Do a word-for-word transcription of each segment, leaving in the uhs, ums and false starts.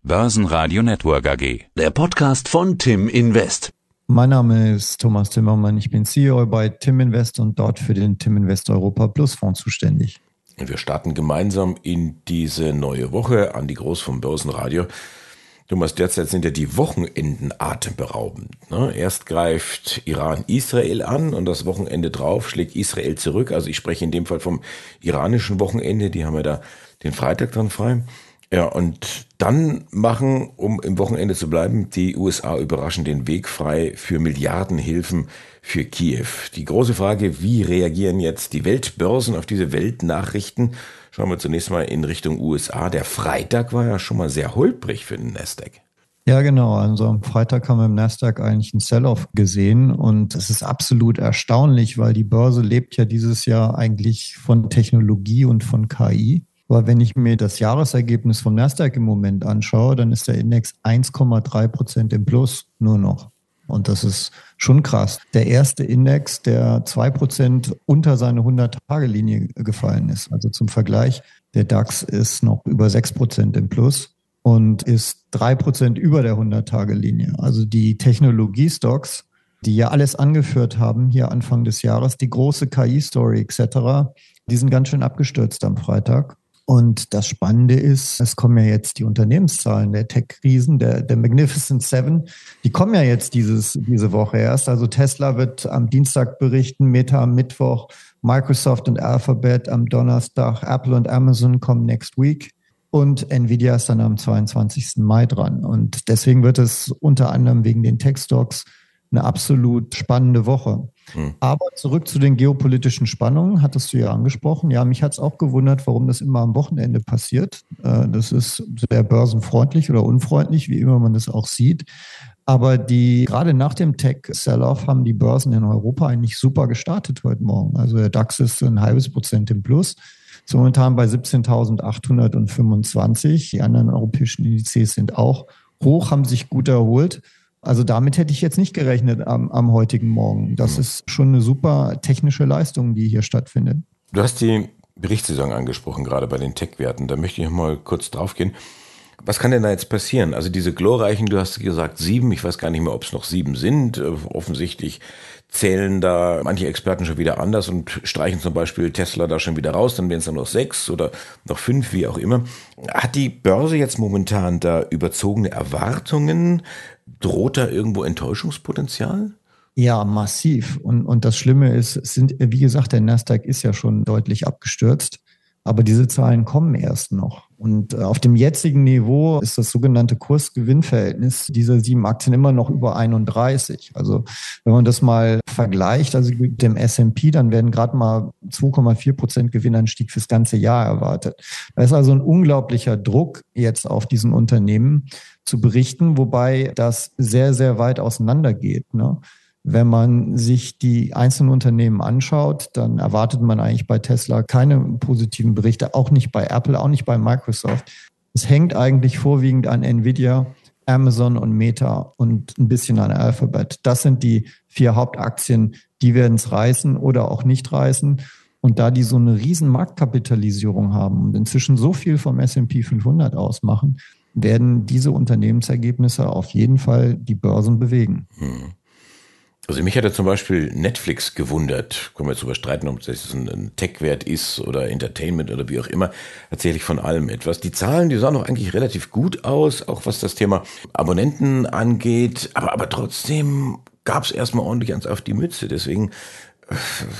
Börsenradio Network A G. Der Podcast von Tim Invest. Mein Name ist Thomas Timmermann. Ich bin C E O bei Tim Invest und dort für den Tim Invest Europa Plus Fonds zuständig. Wir starten gemeinsam in diese neue Woche. Andi Groß vom Börsenradio. Thomas, derzeit sind ja die Wochenenden atemberaubend. Ne? Erst greift Iran Israel an und das Wochenende drauf schlägt Israel zurück. Also ich spreche in dem Fall vom iranischen Wochenende. Die haben ja da den Freitag dann frei. Ja, und dann machen, um im Wochenende zu bleiben, die U S A überraschend den Weg frei für Milliardenhilfen für Kiew. Die große Frage, wie reagieren jetzt die Weltbörsen auf diese Weltnachrichten? Schauen wir zunächst mal in Richtung U S A. Der Freitag war ja schon mal sehr holprig für den Nasdaq. Ja, genau. Also am Freitag haben wir im Nasdaq eigentlich einen Sell-off gesehen und es ist absolut erstaunlich, weil die Börse lebt ja dieses Jahr eigentlich von Technologie und von K I. Aber wenn ich mir das Jahresergebnis vom Nasdaq im Moment anschaue, dann ist der Index eins Komma drei Prozent im Plus nur noch. Und das ist schon krass. Der erste Index, der zwei Prozent unter seine hundert-Tage-Linie gefallen ist. Also zum Vergleich, der DAX ist noch über sechs Prozent im Plus und ist drei Prozent über der hundert-Tage-Linie. Also die Technologiestocks, die ja alles angeführt haben hier Anfang des Jahres, die große K I-Story et cetera, die sind ganz schön abgestürzt am Freitag. Und das Spannende ist, es kommen ja jetzt die Unternehmenszahlen der Tech-Riesen, der, der Magnificent Seven, die kommen ja jetzt dieses, diese Woche erst. Also Tesla wird am Dienstag berichten, Meta am Mittwoch, Microsoft und Alphabet am Donnerstag, Apple und Amazon kommen next week und Nvidia ist dann am zweiundzwanzigsten Mai dran. Und deswegen wird es unter anderem wegen den Tech-Stocks eine absolut spannende Woche. Hm. Aber zurück zu den geopolitischen Spannungen, hattest du ja angesprochen. Ja, mich hat es auch gewundert, warum das immer am Wochenende passiert. Das ist sehr börsenfreundlich oder unfreundlich, wie immer man das auch sieht. Aber die gerade nach dem Tech-Sell-Off haben die Börsen in Europa eigentlich super gestartet heute Morgen. Also der DAX ist ein halbes Prozent im Plus. Ist momentan bei siebzehntausendachthundertfünfundzwanzig. Die anderen europäischen Indizes sind auch hoch, haben sich gut erholt. Also damit hätte ich jetzt nicht gerechnet am, am heutigen Morgen. Das ist schon eine super technische Leistung, die hier stattfindet. Du hast die Berichtssaison angesprochen, gerade bei den Tech-Werten. Da möchte ich mal kurz drauf gehen. Was kann denn da jetzt passieren? Also diese glorreichen, du hast gesagt sieben, ich weiß gar nicht mehr, ob es noch sieben sind. Offensichtlich zählen da manche Experten schon wieder anders und streichen zum Beispiel Tesla da schon wieder raus, dann wären es dann noch sechs oder noch fünf, wie auch immer. Hat die Börse jetzt momentan da überzogene Erwartungen? Droht da irgendwo Enttäuschungspotenzial? Ja, massiv. Und, und das Schlimme ist, es sind, wie gesagt, der Nasdaq ist ja schon deutlich abgestürzt. Aber diese Zahlen kommen erst noch. Und auf dem jetzigen Niveau ist das sogenannte Kurs-Gewinn-Verhältnis dieser sieben Aktien immer noch über einunddreißig. Also wenn man das mal vergleicht, also mit dem S und P, dann werden gerade mal zwei Komma vier Prozent Gewinnanstieg fürs ganze Jahr erwartet. Da ist also ein unglaublicher Druck jetzt auf diesen Unternehmen zu berichten, wobei das sehr, sehr weit auseinander geht, ne? Wenn man sich die einzelnen Unternehmen anschaut, dann erwartet man eigentlich bei Tesla keine positiven Berichte, auch nicht bei Apple, auch nicht bei Microsoft. Es hängt eigentlich vorwiegend an Nvidia, Amazon und Meta und ein bisschen an Alphabet. Das sind die vier Hauptaktien, die werden es reißen oder auch nicht reißen. Und da die so eine riesen Marktkapitalisierung haben und inzwischen so viel vom S und P fünfhundert ausmachen, werden diese Unternehmensergebnisse auf jeden Fall die Börsen bewegen. Hm. Also mich hat ja zum Beispiel Netflix gewundert. Können wir jetzt darüber streiten, ob das ein Tech-Wert ist oder Entertainment oder wie auch immer. Erzähle ich von allem etwas. Die Zahlen, die sahen doch eigentlich relativ gut aus, auch was das Thema Abonnenten angeht. Aber, aber trotzdem gab es erstmal ordentlich eins auf die Mütze. Deswegen äh,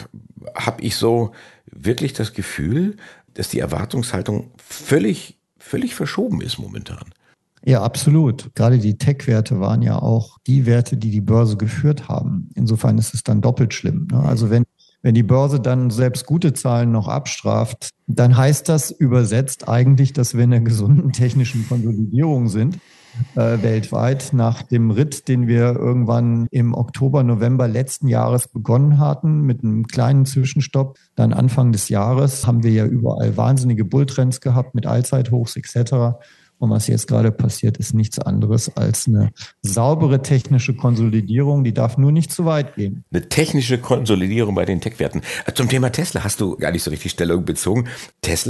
habe ich so wirklich das Gefühl, dass die Erwartungshaltung völlig, völlig verschoben ist momentan. Ja, absolut. Gerade die Tech-Werte waren ja auch die Werte, die die Börse geführt haben. Insofern ist es dann doppelt schlimm, ne? Also wenn, wenn die Börse dann selbst gute Zahlen noch abstraft, dann heißt das übersetzt eigentlich, dass wir in einer gesunden technischen Konsolidierung sind, äh, weltweit. Nach dem Ritt, den wir irgendwann im Oktober, November letzten Jahres begonnen hatten, mit einem kleinen Zwischenstopp, dann Anfang des Jahres, haben wir ja überall wahnsinnige Bulltrends gehabt mit Allzeithochs et cetera. Und was jetzt gerade passiert, ist nichts anderes als eine saubere technische Konsolidierung. Die darf nur nicht zu weit gehen. Eine technische Konsolidierung bei den Tech-Werten. Zum Thema Tesla hast du gar nicht so richtig Stellung bezogen. Tesla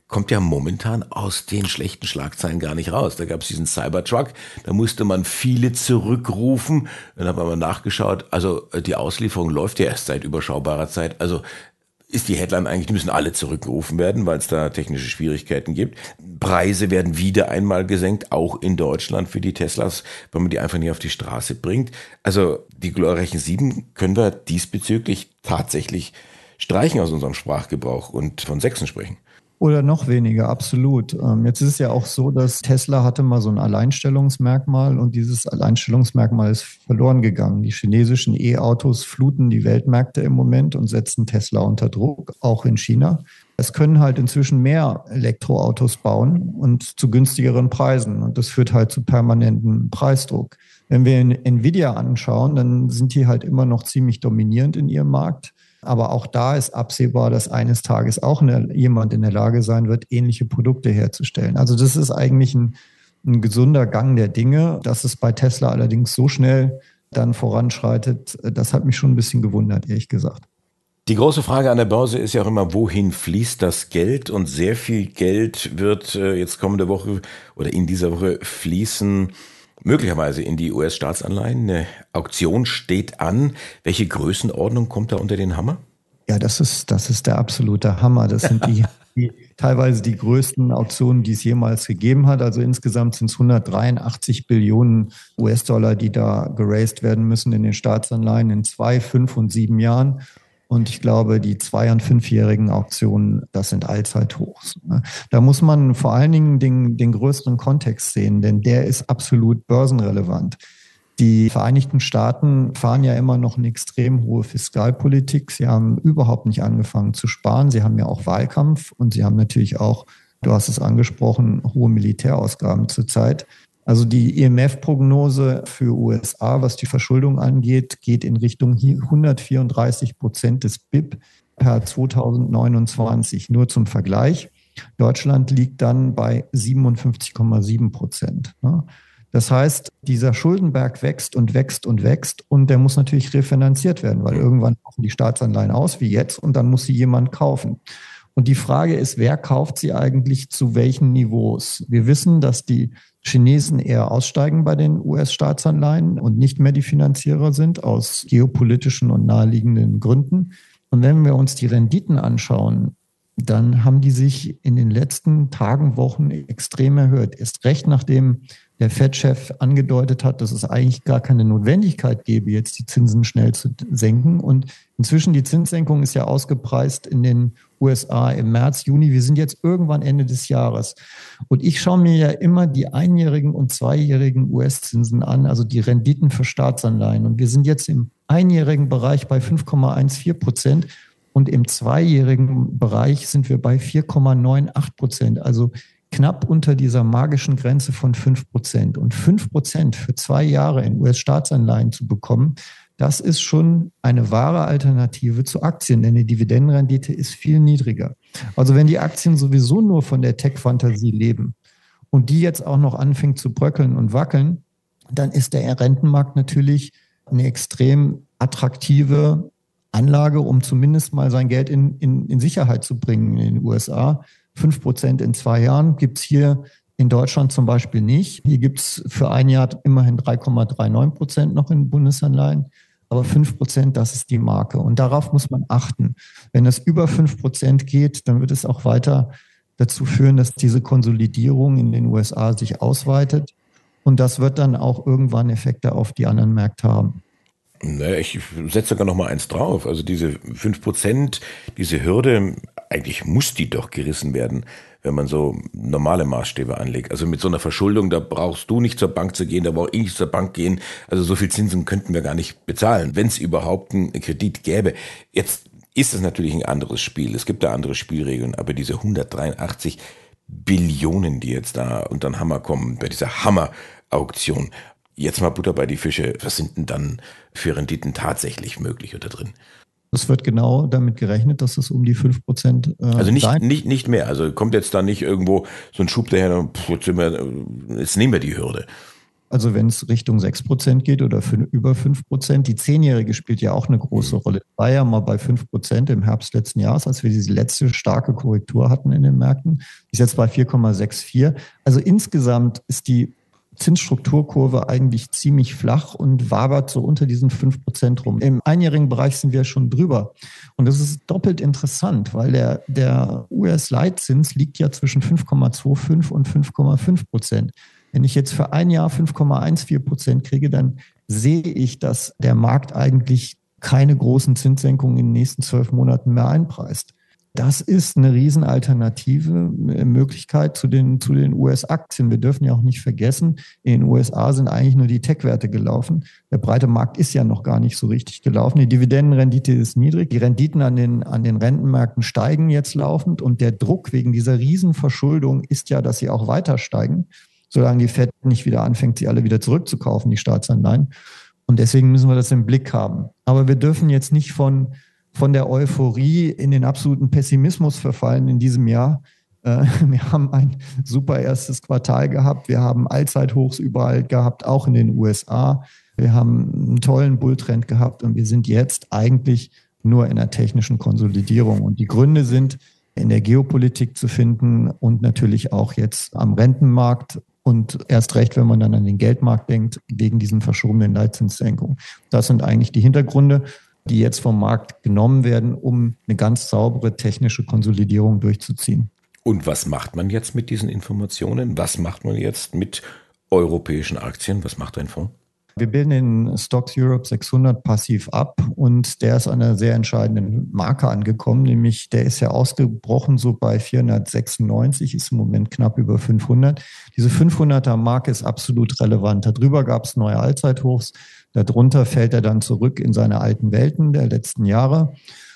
kommt ja momentan aus den schlechten Schlagzeilen gar nicht raus. Da gab es diesen Cybertruck, da musste man viele zurückrufen. Dann hat man mal nachgeschaut, also die Auslieferung läuft ja erst seit überschaubarer Zeit. Also ist die Headline eigentlich, die müssen alle zurückgerufen werden, weil es da technische Schwierigkeiten gibt. Preise werden wieder einmal gesenkt, auch in Deutschland für die Teslas, weil man die einfach nicht auf die Straße bringt. Also die glorreichen sieben können wir diesbezüglich tatsächlich streichen aus unserem Sprachgebrauch und von Sechsen sprechen. Oder noch weniger, absolut. Jetzt ist es ja auch so, dass Tesla hatte mal so ein Alleinstellungsmerkmal und dieses Alleinstellungsmerkmal ist verloren gegangen. Die chinesischen E-Autos fluten die Weltmärkte im Moment und setzen Tesla unter Druck, auch in China. Es können halt inzwischen mehr Elektroautos bauen und zu günstigeren Preisen und das führt halt zu permanentem Preisdruck. Wenn wir Nvidia anschauen, dann sind die halt immer noch ziemlich dominierend in ihrem Markt. Aber auch da ist absehbar, dass eines Tages auch eine, jemand in der Lage sein wird, ähnliche Produkte herzustellen. Also das ist eigentlich ein, ein gesunder Gang der Dinge. Dass es bei Tesla allerdings so schnell dann voranschreitet, das hat mich schon ein bisschen gewundert, ehrlich gesagt. Die große Frage an der Börse ist ja auch immer, wohin fließt das Geld? Und sehr viel Geld wird äh, jetzt kommende Woche oder in dieser Woche fließen, möglicherweise in die U S-Staatsanleihen. Eine Auktion steht an. Welche Größenordnung kommt da unter den Hammer? Ja, das ist, das ist der absolute Hammer. Das sind die, die teilweise die größten Auktionen, die es jemals gegeben hat. Also insgesamt sind es hundertdreiundachtzig Billionen U S-Dollar, die da geraced werden müssen in den Staatsanleihen in zwei, fünf und sieben Jahren. Und ich glaube, die zwei- und fünfjährigen Auktionen, das sind Allzeithochs. Da muss man vor allen Dingen den, den größeren Kontext sehen, denn der ist absolut börsenrelevant. Die Vereinigten Staaten fahren ja immer noch eine extrem hohe Fiskalpolitik. Sie haben überhaupt nicht angefangen zu sparen. Sie haben ja auch Wahlkampf und sie haben natürlich auch, du hast es angesprochen, hohe Militärausgaben zurzeit. Also die I M F-Prognose für U S A, was die Verschuldung angeht, geht in Richtung hundertvierunddreißig Prozent des B I P per zweitausendneunundzwanzig. Nur zum Vergleich. Deutschland liegt dann bei siebenundfünfzig Komma sieben Prozent. Das heißt, dieser Schuldenberg wächst und wächst und wächst und der muss natürlich refinanziert werden, weil irgendwann laufen die Staatsanleihen aus, wie jetzt, und dann muss sie jemand kaufen. Und die Frage ist, wer kauft sie eigentlich zu welchen Niveaus? Wir wissen, dass die Chinesen eher aussteigen bei den U S-Staatsanleihen und nicht mehr die Finanzierer sind, aus geopolitischen und naheliegenden Gründen. Und wenn wir uns die Renditen anschauen, dann haben die sich in den letzten Tagen, Wochen extrem erhöht. Erst recht, nachdem der Fed-Chef angedeutet hat, dass es eigentlich gar keine Notwendigkeit gäbe, jetzt die Zinsen schnell zu senken. Und inzwischen die Zinssenkung ist ja ausgepreist in den U S A im März, Juni. Wir sind jetzt irgendwann Ende des Jahres. Und ich schaue mir ja immer die einjährigen und zweijährigen U S-Zinsen an, also die Renditen für Staatsanleihen. Und wir sind jetzt im einjährigen Bereich bei fünf Komma vierzehn Prozent und im zweijährigen Bereich sind wir bei vier Komma achtundneunzig Prozent. Also knapp unter dieser magischen Grenze von fünf Prozent. Und fünf Prozent für zwei Jahre in U S-Staatsanleihen zu bekommen, das ist schon eine wahre Alternative zu Aktien, denn die Dividendenrendite ist viel niedriger. Also wenn die Aktien sowieso nur von der Tech-Fantasie leben und die jetzt auch noch anfängt zu bröckeln und wackeln, dann ist der Rentenmarkt natürlich eine extrem attraktive Anlage, um zumindest mal sein Geld in, in, in Sicherheit zu bringen in den U S A. fünf Prozent in zwei Jahren gibt es hier in Deutschland zum Beispiel nicht. Hier gibt es für ein Jahr immerhin drei Komma neununddreißig Prozent noch in Bundesanleihen. Aber fünf Prozent, das ist die Marke. Und darauf muss man achten. Wenn es über fünf Prozent geht, dann wird es auch weiter dazu führen, dass diese Konsolidierung in den U S A sich ausweitet. Und das wird dann auch irgendwann Effekte auf die anderen Märkte haben. Naja, ich setze sogar noch mal eins drauf. Also diese fünf Prozent, diese Hürde, eigentlich muss die doch gerissen werden, wenn man so normale Maßstäbe anlegt. Also mit so einer Verschuldung, da brauchst du nicht zur Bank zu gehen, da brauche ich nicht zur Bank gehen. Also so viel Zinsen könnten wir gar nicht bezahlen, wenn es überhaupt einen Kredit gäbe. Jetzt ist es natürlich ein anderes Spiel. Es gibt da andere Spielregeln, aber diese hundertdreiundachtzig Billionen, die jetzt da unter den Hammer kommen, bei dieser Hammer-Auktion, jetzt mal Butter bei die Fische, was sind denn dann für Renditen tatsächlich möglich oder drin? Es wird genau damit gerechnet, dass es um die fünf Prozent äh, Also nicht, sein. nicht, nicht mehr. Also kommt jetzt da nicht irgendwo so ein Schub daher, pff, jetzt, sind wir, jetzt nehmen wir die Hürde. Also wenn es Richtung sechs Prozent geht oder für über fünf Prozent. Die Zehnjährige spielt ja auch eine große Rolle. War ja mal bei fünf Prozent im Herbst letzten Jahres, als wir diese letzte starke Korrektur hatten in den Märkten. Ist jetzt bei vier Komma vierundsechzig. Also insgesamt ist die Zinsstrukturkurve eigentlich ziemlich flach und wabert so unter diesen fünf Prozent rum. Im einjährigen Bereich sind wir schon drüber. Und das ist doppelt interessant, weil der, der U S-Leitzins liegt ja zwischen fünf Komma fünfundzwanzig und fünf Komma fünf Prozent. Wenn ich jetzt für ein Jahr fünf Komma vierzehn Prozent kriege, dann sehe ich, dass der Markt eigentlich keine großen Zinssenkungen in den nächsten zwölf Monaten mehr einpreist. Das ist eine Riesenalternative, Möglichkeit zu den, zu den U S-Aktien. Wir dürfen ja auch nicht vergessen, in den U S A sind eigentlich nur die Tech-Werte gelaufen. Der breite Markt ist ja noch gar nicht so richtig gelaufen. Die Dividendenrendite ist niedrig. Die Renditen an den, an den Rentenmärkten steigen jetzt laufend. Und der Druck wegen dieser Riesenverschuldung ist ja, dass sie auch weiter steigen, solange die Fed nicht wieder anfängt, sie alle wieder zurückzukaufen, die Staatsanleihen. Und deswegen müssen wir das im Blick haben. Aber wir dürfen jetzt nicht von von der Euphorie in den absoluten Pessimismus verfallen in diesem Jahr. Wir haben ein super erstes Quartal gehabt. Wir haben Allzeithochs überall gehabt, auch in den U S A. Wir haben einen tollen Bulltrend gehabt und wir sind jetzt eigentlich nur in einer technischen Konsolidierung. Und die Gründe sind in der Geopolitik zu finden und natürlich auch jetzt am Rentenmarkt und erst recht, wenn man dann an den Geldmarkt denkt, wegen diesen verschobenen Leitzinssenkungen. Das sind eigentlich die Hintergründe, die jetzt vom Markt genommen werden, um eine ganz saubere technische Konsolidierung durchzuziehen. Und was macht man jetzt mit diesen Informationen? Was macht man jetzt mit europäischen Aktien? Was macht ein Fonds? Wir bilden den Stocks Europe sechshundert passiv ab und der ist an einer sehr entscheidenden Marke angekommen, nämlich der ist ja ausgebrochen so bei vierhundertsechsundneunzig, ist im Moment knapp über fünfhundert. Diese fünfhunderter Marke ist absolut relevant. Darüber gab es neue Allzeithochs. Darunter fällt er dann zurück in seine alten Welten der letzten Jahre.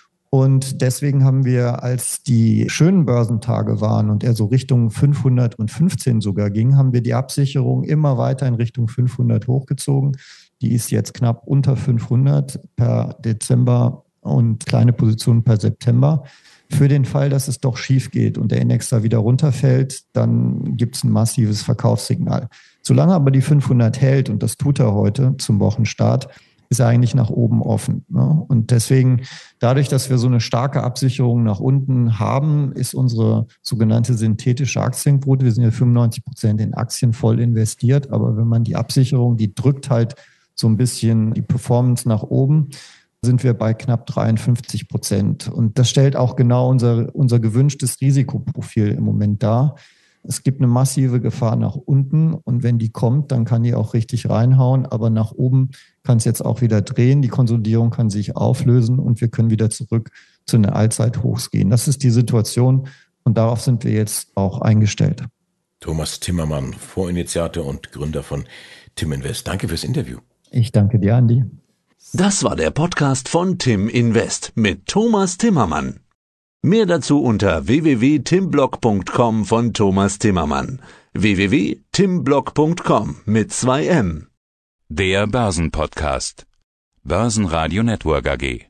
Und deswegen haben wir, als die schönen Börsentage waren und er so Richtung fünfhundertfünfzehn sogar ging, haben wir die Absicherung immer weiter in Richtung fünfhundert hochgezogen. Die ist jetzt knapp unter fünfhundert per Dezember und kleine Position per September. Für den Fall, dass es doch schief geht und der Index da wieder runterfällt, dann gibt es ein massives Verkaufssignal. Solange aber die fünfhundert hält, und das tut er heute zum Wochenstart, ist er eigentlich nach oben offen. Ne? Und deswegen, dadurch, dass wir so eine starke Absicherung nach unten haben, ist unsere sogenannte synthetische Aktienquote, wir sind ja fünfundneunzig Prozent in Aktien voll investiert, aber wenn man die Absicherung, die drückt halt so ein bisschen die Performance nach oben, sind wir bei knapp dreiundfünfzig Prozent. Und das stellt auch genau unser, unser gewünschtes Risikoprofil im Moment dar. Es gibt eine massive Gefahr nach unten und wenn die kommt, dann kann die auch richtig reinhauen, aber nach oben kann es jetzt auch wieder drehen, die Konsolidierung kann sich auflösen und wir können wieder zurück zu den Allzeithochs gehen. Das ist die Situation und darauf sind wir jetzt auch eingestellt. Thomas Timmermann, Fondsinitiator und Gründer von Tim Invest. Danke fürs Interview. Ich danke dir, Andi. Das war der Podcast von Tim Invest mit Thomas Timmermann. Mehr dazu unter w w w punkt timblog punkt com von Thomas Timmermann. w w w punkt timblog punkt com mit zwei M. Der Börsenpodcast. Börsenradio Network A G.